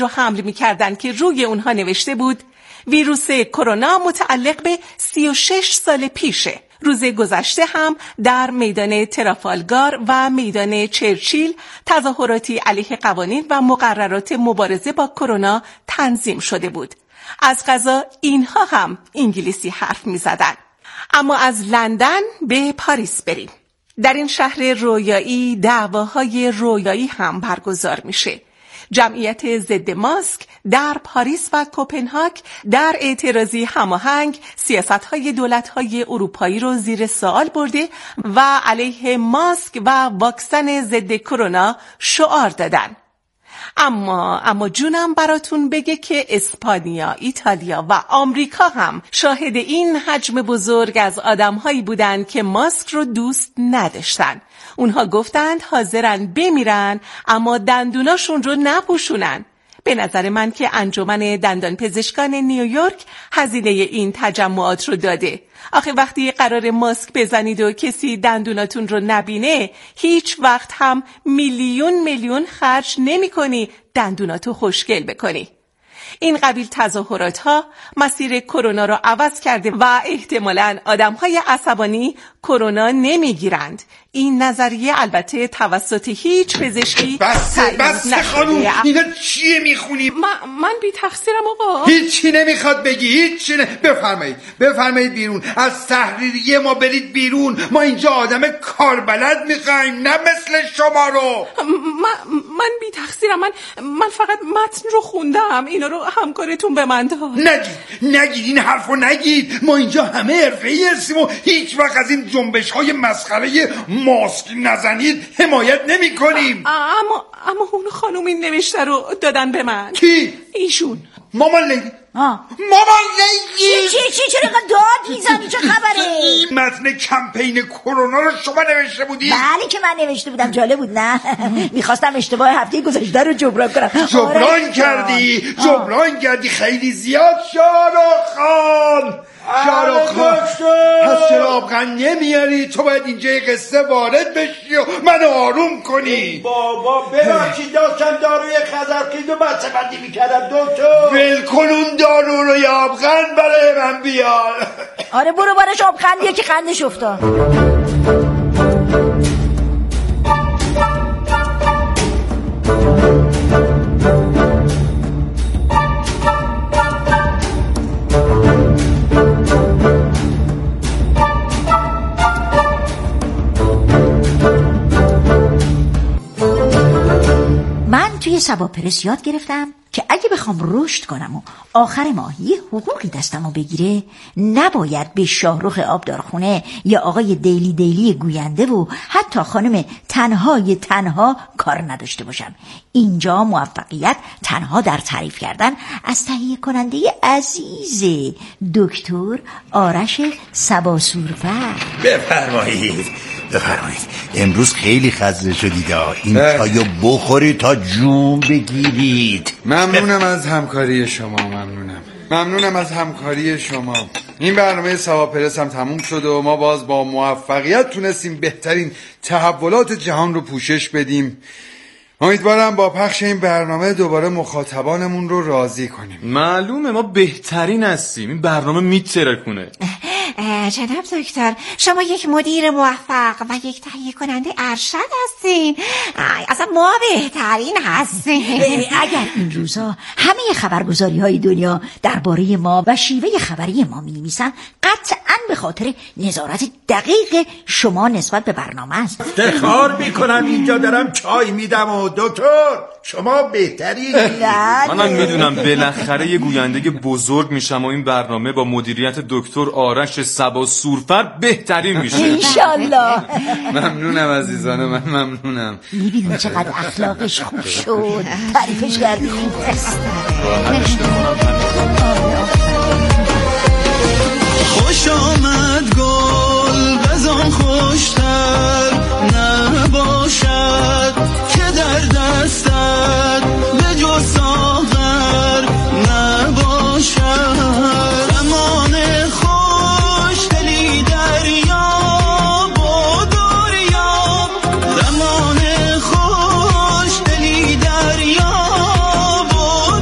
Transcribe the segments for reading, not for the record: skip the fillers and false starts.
رو حمل می‌کردند که روی اونها نوشته بود ویروس کرونا متعلق به 36 سال پیشه. روز گذشته هم در میدان ترافالگار و میدان چرچیل تظاهراتی علیه قوانین و مقررات مبارزه با کرونا تنظیم شده بود. از قضا اینها هم انگلیسی حرف می‌زدند. اما از لندن به پاریس بریم. در این شهر رویایی دعواهای رویایی هم برگزار میشه. جمعیت ضد ماسک در پاریس و کوپنهاگ در اعتراضی هماهنگ سیاست‌های دولت‌های اروپایی رو زیر سوال برده و علیه ماسک و واکسن ضد کرونا شعار دادن. اما جونم براتون بگه که اسپانیا، ایتالیا و آمریکا هم شاهد این حجم بزرگ از آدم‌هایی بودن که ماسک رو دوست نداشتن. اونها گفتند حاضرن بمیرن اما دندوناشون رو نپوشونن. به نظر من که انجمن دندان پزشکان نیویورک هزینه این تجمعات رو داده. آخه وقتی قرار ماسک بزنید و کسی دندوناتون رو نبینه، هیچ وقت هم میلیون خرج نمی کنی دندوناتو خوشگل بکنی. این قبیل تظاهرات ها مسیر کرونا رو عوض کرده و احتمالاً آدم‌های عصبانی کرونا نمیگیرند. این نظریه البته توسط هیچ پزشکی بس خانوم، اینا چیه میخونی؟ من بی تقصیرم آقا. هیچی نمیخواد بگی، هیچی بفرمایید بیرون. از تحریریه ما برید بیرون. ما اینجا آدم کاربلد میخوایم، نه مثل شما رو. من بی تقصیرم. من فقط متن رو خوندم. اینا رو همکارتون به من داد. نگید این حرفو نگید. ما اینجا همه حرفه‌ای هستیم و هیچ وقت از این جنبش‌های مسخره ماسک نزنید حمایت نمی کنیم. اما اون خانومی نوشته رو دادن به من. کی؟ ایشون. مامان لیلی. چی چرا داد میزنی؟ چه خبره؟ متن کمپین کرونا رو شما نوشته بودی؟ بله که من نوشته بودم. جالب بود نه؟ میخواستم اشتباه هفته گذشته رو جبران کنم. جبران کردی خیلی زیاد. شاروخ خان پس چرا آبغن نمیاری؟ تو باید اینجا قصه وارد بشی و منو آروم کنی. بابا ببخشید داشتم داروی خزرخیز و بچه بندی میکردم دکتر. ول کن اون دارو رو یا آبغن برای من بیار. آره برو بارش آبغن که قندش افتاد. توی سباپرس یاد گرفتم که اگه بخوام رشد کنم و آخر ماه یه حقوقی دستمو بگیره نباید به شاهرخ آبدارخونه یا آقای دیلی گوینده و حتی خانم تنها کار نداشته باشم. اینجا موفقیت تنها در تعریف کردن از تهیه کننده عزیز دکتر آرش سباسورفر. بفرمایید امروز خیلی خسته شدید. این چایو بخورید تا جون بگیرید. ممنونم از همکاری شما. این برنامه سباپرس هم تموم شد و ما باز با موفقیت تونستیم بهترین تحولات جهان رو پوشش بدیم. امیدوارم با پخش این برنامه دوباره مخاطبانمون رو راضی کنیم. معلومه ما بهترین هستیم. این برنامه میترکونه. جناب دکتر شما یک مدیر موفق و یک تهیه کننده ارشد هستین. اصلا ما بهترین هستیم. اگر این روزا همه خبرگزاری های دنیا درباره ما و شیوه خبری ما می نویسن قطعاً به خاطر نظارت دقیق شما نسبت به برنامه است. افتخار میکنم اینجا دارم چای میدم و دکتر شما بهترین. منم میدونم بالاخره یه گوینده بزرگ میشم و این برنامه با مدیریت دکتر آرش سباسورفر بهترین میشه انشالله. ممنونم عزیزانه، من ممنونم. میبینیم چقدر اخلاقش خوب شد. تعریفش کردیم. خوش آمد گل بزن خوشتر نباشد که در دستت به جز ساغر نباشد. زمان خوش دلی دریاب و دریاب، زمان خوش دلی دریاب و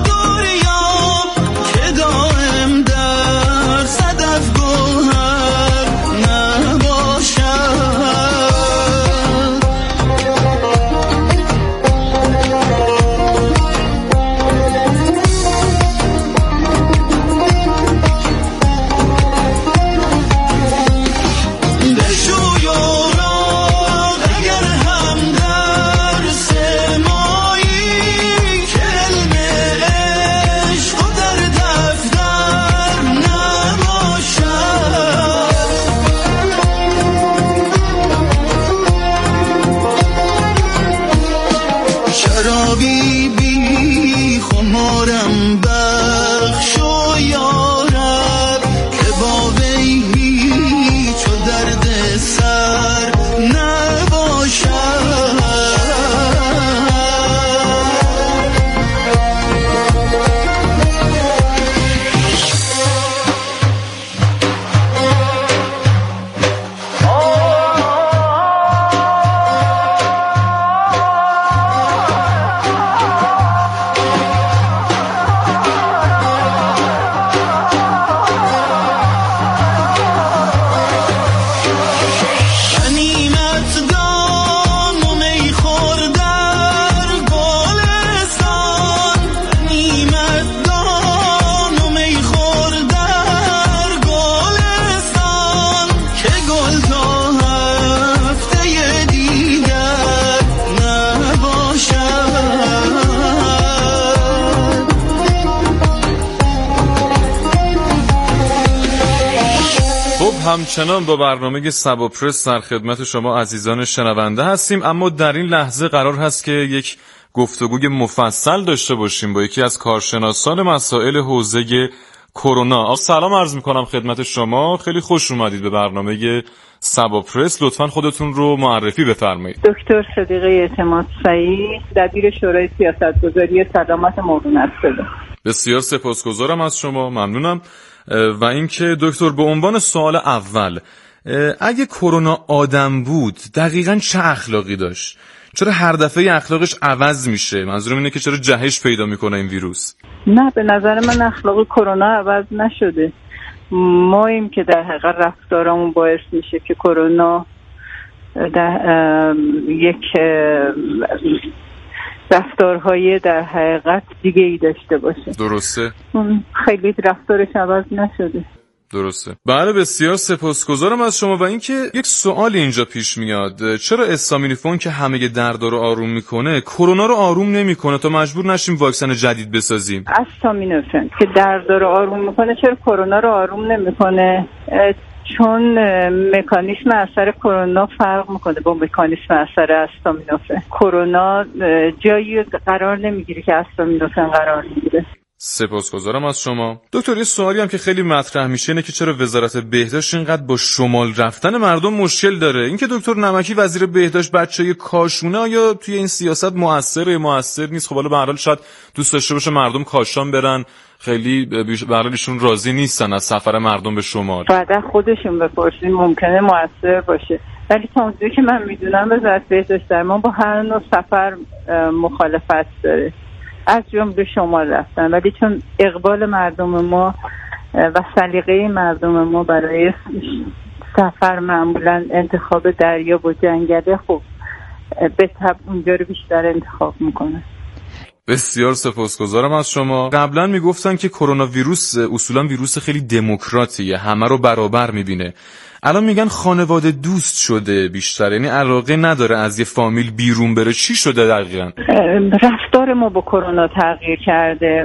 همچنان با برنامه سبا پرس در خدمت شما عزیزان شنونده هستیم، اما در این لحظه قرار هست که یک گفتگوی مفصل داشته باشیم با یکی از کارشناسان مسائل حوزه کرونا. سلام عرض میکنم خدمت شما، خیلی خوش اومدید به برنامه سبا پرس. لطفاً خودتون رو معرفی بفرمایید. دکتر صدیقه اعتماد سعید، دبیر شورای سیاستگذاری سلامت معاونت شده. بسیار سپاسگزارم از شما، ممنونم. و اینکه دکتر به عنوان سوال اول، اگه کرونا آدم بود دقیقاً چه اخلاقی داشت؟ چرا هر دفعه اخلاقش عوض میشه؟ منظورم اینه که چرا جهش پیدا میکنه این ویروس؟ نه، به نظر من اخلاق کرونا عوض نشده. ماییم که در حقیقت رفتارمون باعث میشه که کرونا در یک رفتارهای در حقیقت دیگه ای داشته باشه. درسته؟ خیلی رفتارش عوض نشده. درسته. بله، بسیار سپاسگزارم از شما. و اینکه یک سوال اینجا پیش میاد، چرا استامینوفن که همه دردا رو آروم میکنه کرونا رو آروم نمیکنه تا مجبور نشیم واکسن جدید بسازیم؟ استامینوفن که دردا رو آروم میکنه چرا کرونا رو آروم نمیکنه؟ چون مکانیسم اثر کرونا فرق میکنه با مکانیسم اثر استامینوفن. کرونا جایی قرار نمیگیره که استامینوفن قرار میگیره. سپاسگزارم از شما. دکتر، یه سوالی هم که خیلی مطرح میشه اینه که چرا وزارت بهداشت اینقدر با شمال رفتن مردم مشکل داره؟ اینکه دکتر نمکی وزیر بهداشت بچه‌ی کاشونه آیا توی این سیاست مؤثر نیست؟ خب حالا به هر حال شاید دوست داشته باشه مردم کاشان برن، خیلی به هر حال ایشون راضی نیستن از سفر مردم به شمال. بعد خودشون بپرسین، ممکنه مؤثر باشه، ولی تا اونجایی که من میدونم وزارت بهداشت در ما با هر نوع سفر مخالفت داره، از جمله شمال رفتن. ولی چون اقبال مردم ما و سلیقه مردم ما برای سفر معمولا انتخاب دریا و جنگله، خب به طبع اونجا رو بیشتر انتخاب میکنه. بسیار سپاسگزارم از شما. قبلا میگفتن که کرونا ویروس اصولا ویروس خیلی دموکراتیه، همه رو برابر میبینه. الان میگن خانواده دوست شده بیشتر، یعنی علاقه نداره از یه فامیل بیرون بره. چی شده دقیقاً؟ رفتار ما با کرونا تغییر کرده.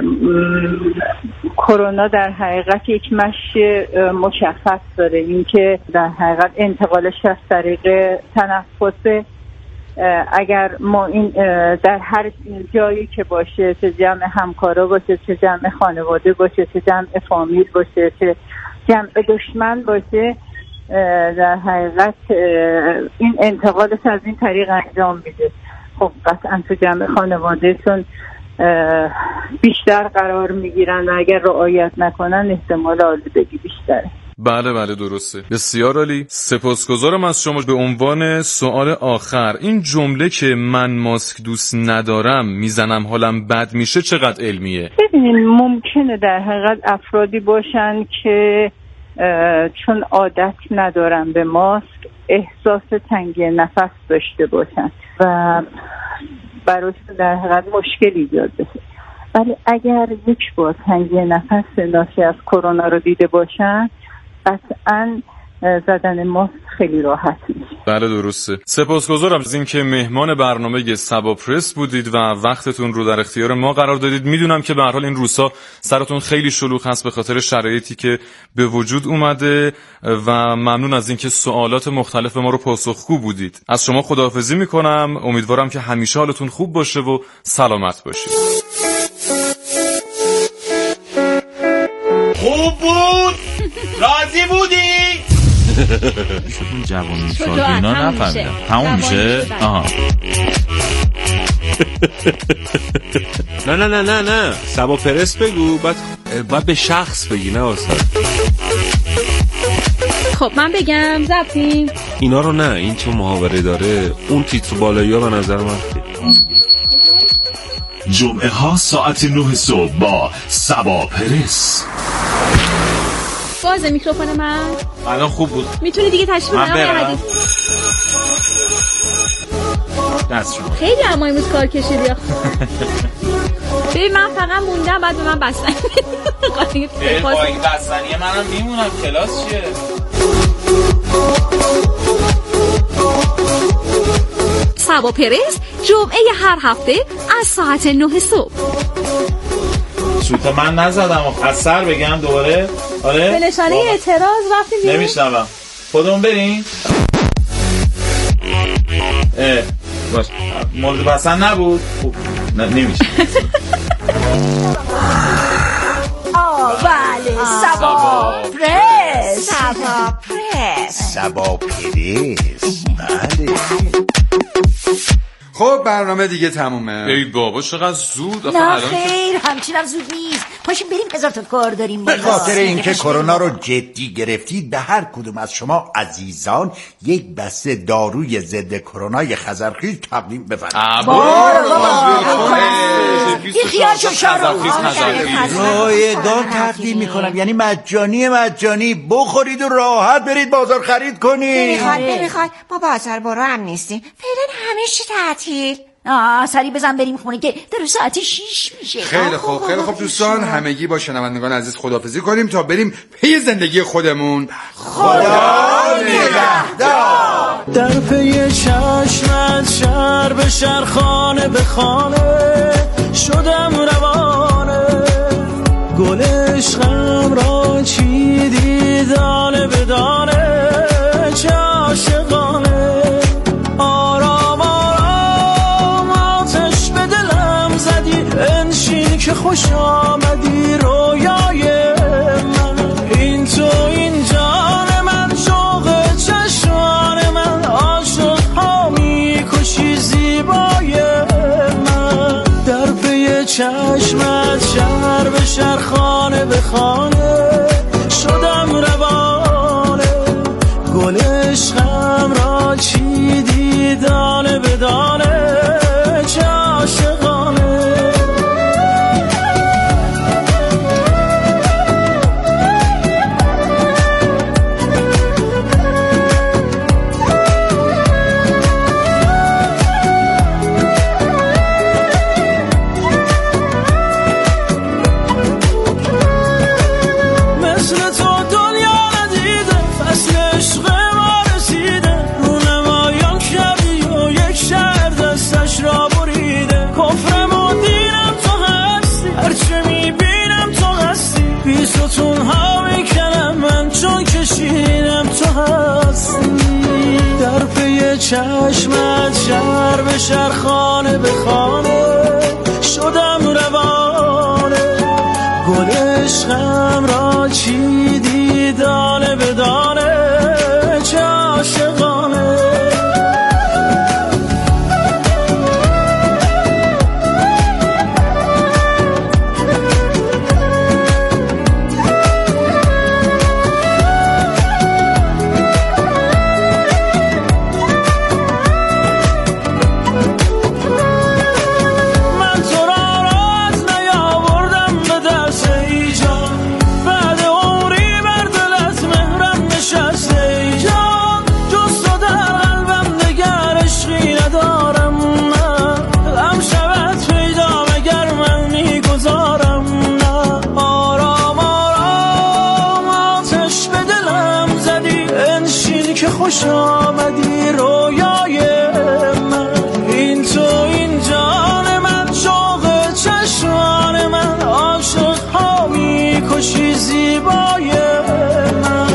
کرونا در حقیقت یک مشی مشخص داره، اینکه در حقیقت انتقالش از طریق تنفسه. اگر ما این در هر جایی که باشه، چه جمع همکارا باشه، چه جمع خانواده باشه، چه جمع فامیل باشه، چه جمع دشمن باشه، در حقیقت این انتقالش از این طریق انجام میده. خب قطعا تو جمع خانوادهشون بیشتر قرار میگیرن و اگر رعایت نکنن احتمال آلودگی بیشتره. بله درسته. بسیار عالی، سپاسگزارم از شما. به عنوان سوال آخر، این جمله که من ماسک دوست ندارم میزنم حالم بد میشه چقدر علمیه؟ ببینید، ممکنه در حقیقت افرادی باشن که چون عادت ندارن به ماسک احساس تنگی نفس داشته باشن و برایش در حقیقت مشکلی ایجاد بشه. ولی اگر یک بار تنگی نفس ناشی از کرونا رو دیده باشن، قطعاً زدن ماسک خیلی راحت میشه. بله درسته. سپاسگزارم از اینکه مهمان برنامه سبا پرس بودید و وقتتون رو در اختیار ما قرار دادید. میدونم که به هر حال این روزها سرتون خیلی شلوغ هست به خاطر شرایطی که به وجود اومده و ممنون از اینکه سوالات مختلف ما رو پاسخگو بودید. از شما خداحافظی میکنم. امیدوارم که همیشه حالتون خوب باشه و سلامت باشید. خوب بود؟ راضی بودی؟ شدون جوانی شاد اینا نفهمیدم. تموم میشه؟ آها. نه سبا پرس بگو، بعد به شخص بگی، نه استاد. خب من بگم زبطیم اینا رو؟ نه، این چه محاوره داره. اون تیتر بالایی ها به نظر من جمعه ها ساعت 9 صبح با سبا پرس. باز میکروفون من الان خوب بود. میتونی دیگه تشریف ببری؟ دست شما خیلی اما امروز کار کشیدی. ببین من فقط موندم، بعد به من بستنی. با این بستنی منم میمونم. کلاس چیه؟ سبا پرس جمعه هر هفته از ساعت 9 صبح. سوتا من نزدم از سر بگم دوباره. آره به نشانه اعتراض رفتیم بیرون. نمیشنوم. خودمون بریم. باش مورد پسند نبود. خوب نمیشه. بله سبا پرس. سبا پرس. بله. خب برنامه دیگه تمومه. ای بابا چقدر زود. نه خیر همچینم زود نیست. پاشیم بریم هزار تا کار داریم. به خاطر اینکه کرونا رو جدی گرفتید به هر کدوم از شما عزیزان یک بسته داروی ضد کرونای خزرخیز تقدیم بفرمایید. رایگان تقدیم میکنم، یعنی مجانی بخورید و راحت برید بازار خرید کنید. نمیخواد ما بازار برو هم نیستیم فعلا، همه چی تعطیل. سری بزن بریم خونه که در ساعت 6 میشه. خیلی خوب دوستان، همگی با شنوندگان عزیز خداحافظی کنیم تا بریم پی زندگی خودمون. خدا نگهدار. در پی چشمت شهر به شهر، خانه به خانه شدم روانه، گل عشقم را چیدی دانه به دانه، چه عاشقانه. آرام آرام آتش به دلم زدی، انشین که خوش آمدی رویای من. این تو این جان من، شوق چشمان من، عاشق ها میکشی زیبای من. در پی چشمت شهر به شهر، خانه به خانه شدم روانه، گل عشقم را چیدی دانه به دانه، چه عاشقانه. در پی چشمت شهر به شهر، خانه به خانه شدم روانه، گل عشقم را چیدی دانه به دانه، چه عاشقانه. خوش آمدی رویای من. این تو این جان من، شوق چشمان من، عاشق ها میکشی زیبای من.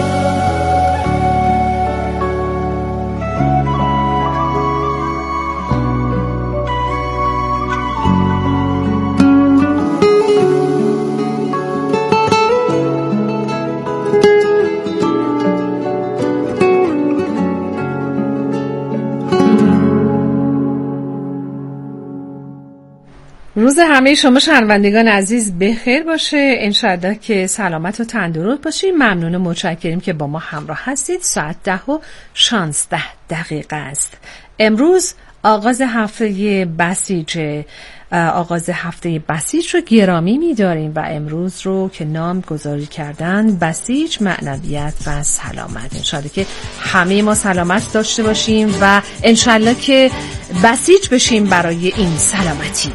روز همه شما شنوندگان عزیز بخیر باشه. انشالله که سلامت و تندرست باشید. ممنون و متشکریم که با ما همراه هستید. ساعت 10:16 است. امروز آغاز هفته بسیج رو گرامی می‌داریم و امروز رو که نام گذاری کردن بسیج، معنویت و سلامت. انشالله که همه ما سلامت داشته باشیم و انشالله که بسیج بشیم برای این سلامتی.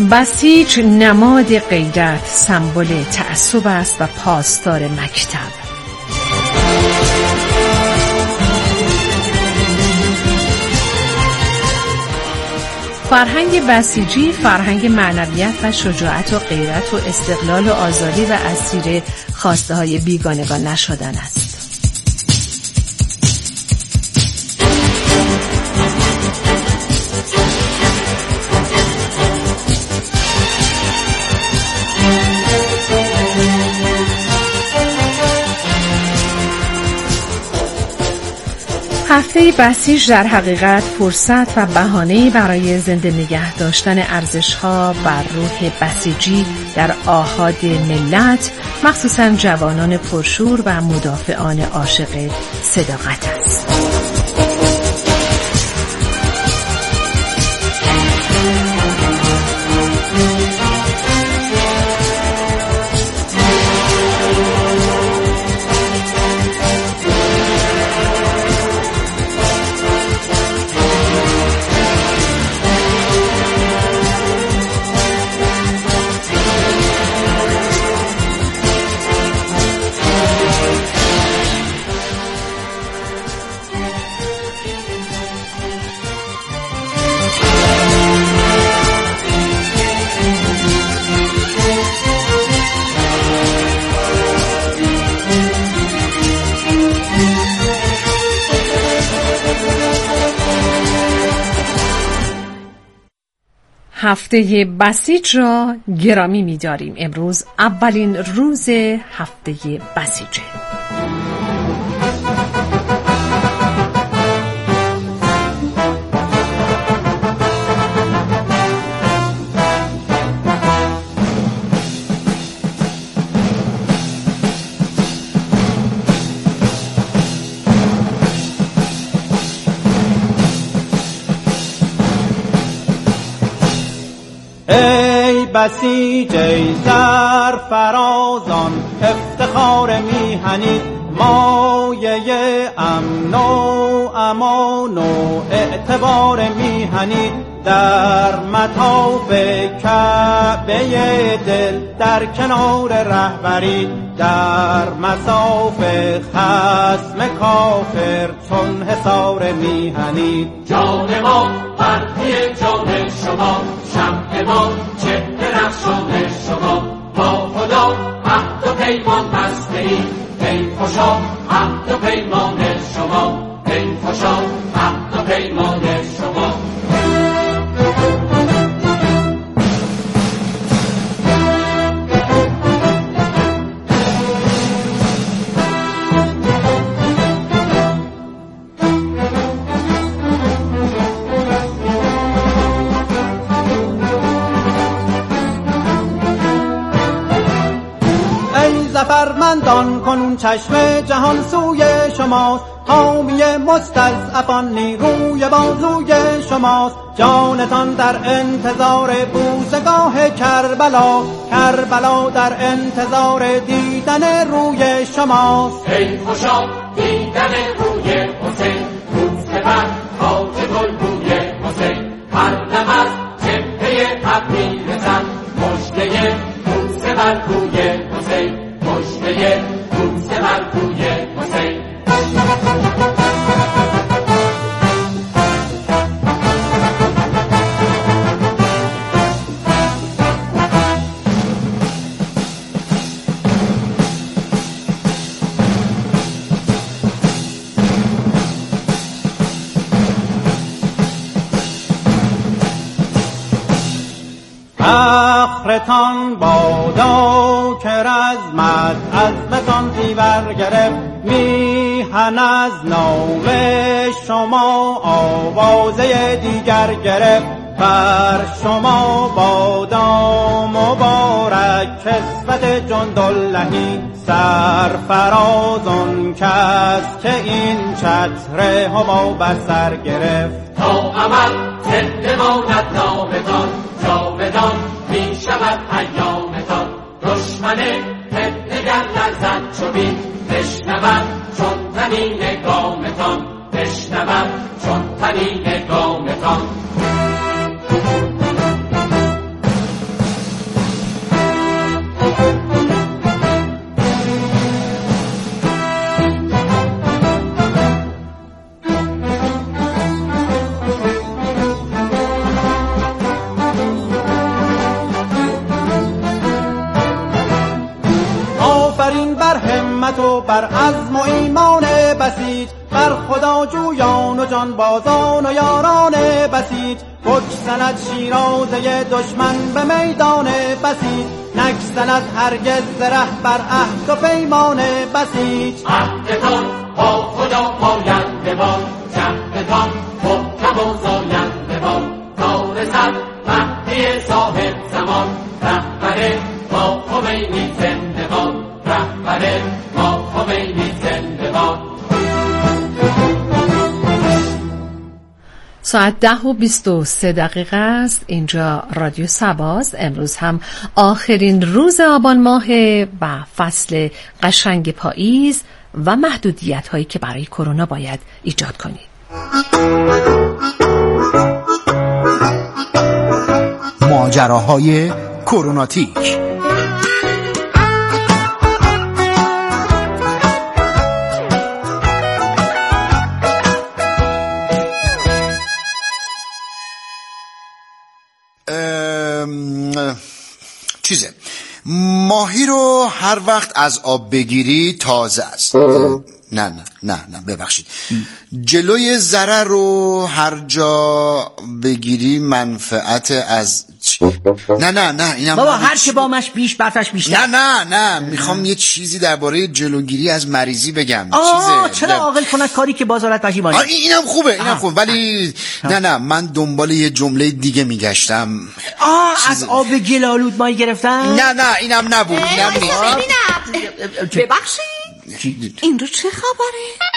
بسیج نماد غیرت، سمبل تعصب است و پاسدار مکتب. فرهنگ بسیجی فرهنگ معنویت و شجاعت و غیرت و استقلال و آزادی و اسیر خواسته های بیگانگان نشدن است. هفته بسیج در حقیقت فرصت و بهانه‌ای برای زنده نگه داشتن ارزش‌ها بر روح بسیجی در آحاد ملت، مخصوصاً جوانان پرشور و مدافعان عاشق صداقت است. هفته بسیج را گرامی می‌داریم. امروز اولین روز هفته بسیجه. بسیج ای سرفرازان افتخار میهنید، مایه امن و امان و اعتبار میهنید. در مطاف کعبه دل در کنار رهبری، در مصاف خصم کافر چون حصار میهنید. جان ما برقی جان شما، شمع ما چهره رخشان شما. با خدا عهد و پیمان بسته ایم، ای خوشا عهد و پیمان شما، ای خوشا عهد و پیمان شما. زفرمندان کنون چشم جهان سوی شماست، حامی مستضعفان نیروی بازوی شماست. جانتان در انتظار بوسگاه کربلا، کربلا در انتظار دیدن روی شماست. ای خوشا دیدن روی حسین، بوسه بر تاج گلبوی حسین. هر دم از جبهه ابری بزن، مژده بوسه بر روی حسین، مژده بوسه بر روی حسین. فخرتان بادا که رزمت از بتان زیور گرفت، میهن از نام شما آوازه دیگر گرفت. بر شما بادا مبارک کسوت جنداللهی، سرفرازان کس که این چتر هوا بر سر گرفت. تا عمل زنده ماند نامتان، جاودان می شود ایامتان. دشمن فتنگر لرزد چو بید، بشنود چون طنین گامتان، بشنود چون طنین گامتان. آفرین بر همت و بر عزم و ایمان بسیج، بر خدا جویان و جانبازان و یاران بسیج. بگسلد شیرازه دشمن به میدان بسیج، نگسلد هرگز زره بر عهد و پیمان بسیج. عهدتان با خدا پاینده باد، جهدتان محکم و زاینده باد. تا رسد مهدی صاحب زمان، رهبر ما خمینی زنده باد، رهبر ما خمینی زنده باد. ساعت 10:23 است. اینجا رادیو سباست. امروز هم آخرین روز آبان ماه و فصل قشنگ پاییز و محدودیت هایی که برای کرونا باید ایجاد کنید. ماجراهای کروناتیک. چیزه ماهی رو هر وقت از آب بگیری تازه است. نه ببخشید، جلوی ضرر رو هر جا بگیری منفعت از نه اینم بابا هر که بامش بیش برفش بیشتر. نه میخوام یه چیزی درباره جلوگیری از مریضی بگم. چرا عاقل کند کاری که بازارت پشیمانی. اینم خوبه ولی نه من دنبال یه جمله دیگه میگشتم. از آب گلالود ماهی گرفتم. نه اینم نبود. ببخشید این رو چه خبره؟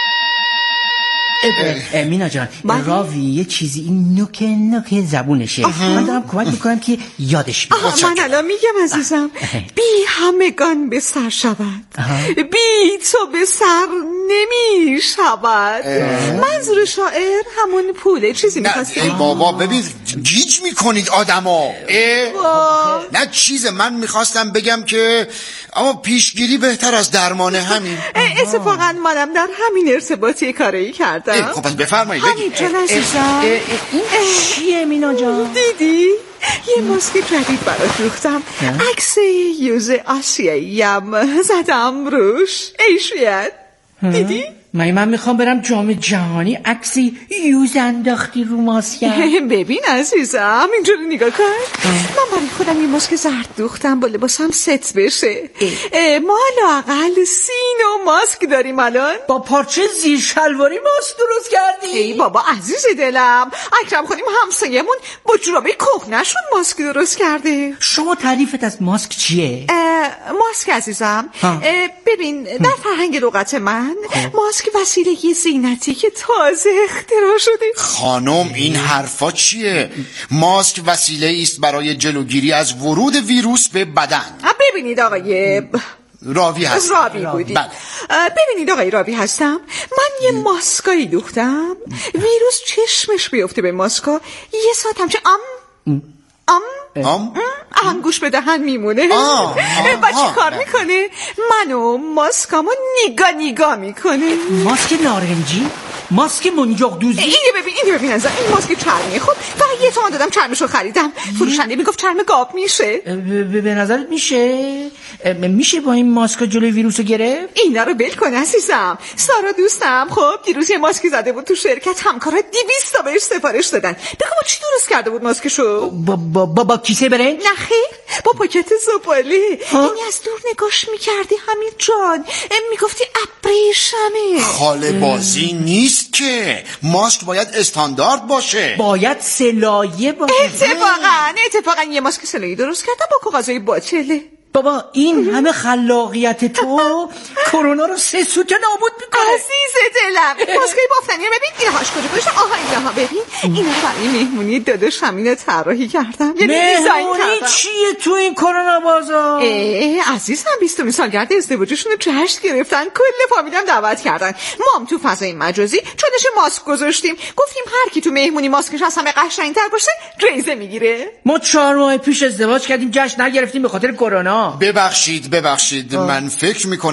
مینا جان، راوی یه چیزی این نوک زبونشه. من دارم کمک میکنم که یادش بیاد. من الان میگم عزیزم، بی همگان به سر شود، بی تو به سر نمی شود. منظور شاعر همون پوله. چیزی میخواستی؟ بابا ببین گیج میکنید آدمو. نه چیزه، من میخواستم بگم که اما پیشگیری بهتر از درمانه. همین. اتفاقا منم در همین ارتباطی کاری کردم. خب پس بفرمایید. همین جان عزیزم. این چیه مینا جان؟ دیدی؟ یه ماسک جدید برات دوختم. عکس یوز آسیاییم زدم روش. ایشویت دیدی؟ من میخوام برم جام جهانی عکسی یوز انداختی رو ماسکم. ببین عزیزم اینجوری نگاه کن. من برای خودم یه ماسک زرد دوختم با لباسم ست بشه. ما لااقل 30 ماسک داریم الان. با پارچه زیر شلواری ماسک درست کردی؟ ای بابا عزیز دلم، اکرم خانیم همسایمون با جورابه کهنه‌شون ماسک درست کرده. شما تعریفت از ماسک چیه؟ ماسک عزیزم ببین در فرهنگ لغت من ماسک وسیله زینتی که تازه اختراع شده. خانم این حرفا چیه؟ ماسک وسیله است برای جلوگیری از ورود ویروس به بدن. ببینید آقای راوی هستم. راوی بودی. ببینید آقای راوی هستم. من یه ماسکایی دوختم ویروس چشمش بیفته به ماسکا، یه ساعت همچه گوش به دهن میمونه. و چی کار میکنه؟ منو ماسکامو نگاه میکنه. ماسک نارنجی؟ ماسک منجاق دوزی؟ اینو ببین از این ماسک چرمیه. خب فقط یه تومن دادم چرمشو خریدم. فروشنده میگفت چرم گاو میشه. به نظرت میشه با این ماسک جلوی ویروسو گرفت؟ اینا رو بل کن عزیزم. سارا دوستم خب دیروز یه ماسکی زده بود تو شرکت، همکارا 200 تا بهش سفارش دادن. بگو با چی درست کرده بود ماسکشو؟ با کیسه برنج؟ نه خیر، با پاکت زباله. یعنی از دور نگاش میکردی همین جان، میگفتی ابریشمه. خاله بازی نیست که، ماسک باید استاندارد باشه، باید سلایه باشه. اتفاقا یه ماسک سلایه درست کردم با کاغذهای باچله. بابا این همه خلاقیت تو کرونا رو 3 سوته نابود میکنه. عزیز دلم ماسکای بافتنی رو ببین، اینهاش کجا گذاشتم. اینها ببین، اینا رو برای مهمونی داداش همین طراحی کردم. یعنی مهمونی چیه تو این کرونا بازار؟ عزیزم 20 سالگرد ازدواجشون رو جشن گرفتن، کل فامیلم دعوت کردن. ما هم تو فضای مجازی چونش ماسک گذاشتیم، گفتیم هر کی تو مهمونی ماسکش از همه قشنگ‌تر باشه جایزه میگیره. ما 4 ماه پیش ازدواج کردیم جشن نگرفتیم به خاطر کرونا. ببخشید من فکر میکنم اینجا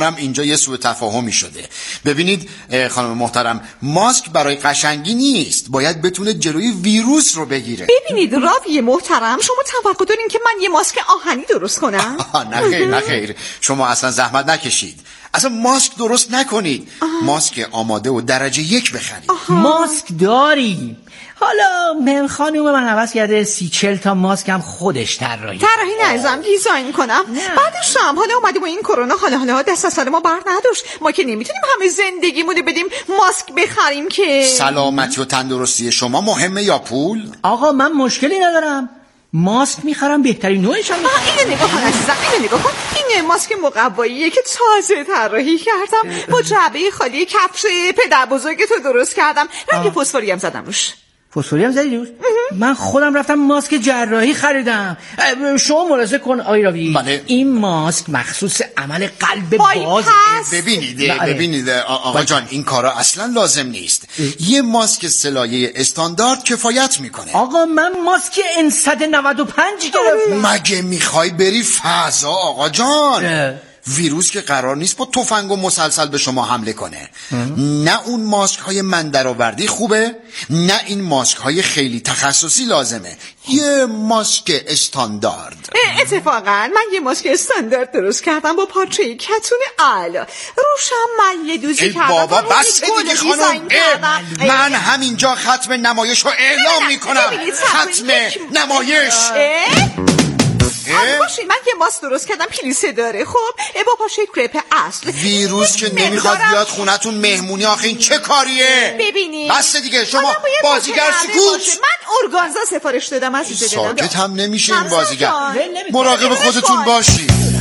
یه سوء تفاهمی شده. ببینید خانم محترم، ماسک برای قشنگی نیست، باید بتونه جلوی ویروس رو بگیره. ببینید راوی محترم، شما توقع دارین که من یه ماسک آهنی درست کنم؟ نه خیر، شما اصلا زحمت نکشید، اصلا ماسک درست نکنید. ماسک آماده و درجه 1 بخرید. ماسک داریم. حالا خانوم من عوض کرده 30-40 تا ماسک هم خودش طراحی نظم دیزاین کنم. بعدش هم حالا اومده با این کرونا حالا دست از سر ما بر نداشت. ما که نمیتونیم همه زندگیمونو بدیم ماسک بخریم که. سلامتی و تندرستی شما مهمه یا پول؟ آقا من مشکلی ندارم، ماسک میخرم، بهترین نوعش هم میخرم. اینو نگاه کن عزیزم، اینو نگاه کن. این ماسک مقواییه که تازه طراحی کردم. با جعبه خالی کفش پدر بزرگتو درست کردم. رنگ فسفوری هم زدم روش. فسفوری هم زدی روش؟ من خودم رفتم ماسک جراحی خریدم. شما ملاحظه کن آقای راوی، بله. این ماسک مخصوص عمل قلب بازه. ببینید آقا جان، این کارا اصلا لازم نیست. یه ماسک سلایه استاندارد کفایت میکنه. آقا من ماسک N195 گرفتم. مگه میخوای بری فضا آقا جان؟ ویروس که قرار نیست با تفنگ و مسلسل به شما حمله کنه. نه اون ماسک های من درآوردی خوبه، نه این ماسک های خیلی تخصصی لازمه. یه ماسک استاندارد. اتفاقا من یه ماسک استاندارد درست کردم با پارچه کتون اعلی. روشم ملیدوزی کردم. بابا بس دیگه خانم، من همینجا ختم نمایش رو اعلام میکنم. ختم نمایش. باشین، من یه ماسک درست کردم پلیسه داره. خب با پاشه کرپ اصل. ویروس که نمیخواد بیاد خونتون مهمونی، آخه این چه کاریه؟ ببینید بس دیگه، شما بازیگر سکوت. من ارگانزا سفارش دادم عزیز دلم. ساکت هم نمیشه این بازیگر. مراقب خودتون باشید.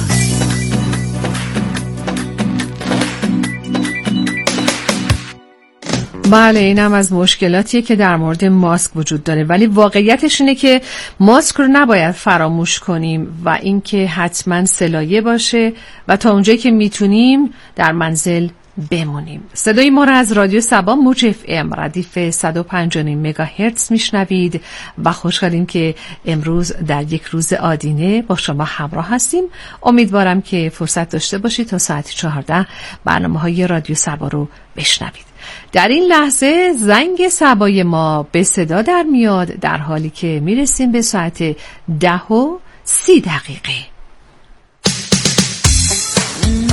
بله، اینم از مشکلاتیه که در مورد ماسک وجود داره، ولی واقعیتش اینه که ماسک رو نباید فراموش کنیم و اینکه حتما سلایه باشه و تا اونجایی که میتونیم در منزل بمونیم. صدای ما رو از رادیو صبا موج FM ردیف 105.9 مگاهرتز میشنوید و خوشحالیم که امروز در یک روز آدینه با شما همراه هستیم. امیدوارم که فرصت داشته باشید تا ساعت 14 برنامه‌های رادیو صبا رو بشنوید. در این لحظه زنگ صبای ما به صدا در میاد، در حالی که میرسیم به ساعت 10:30.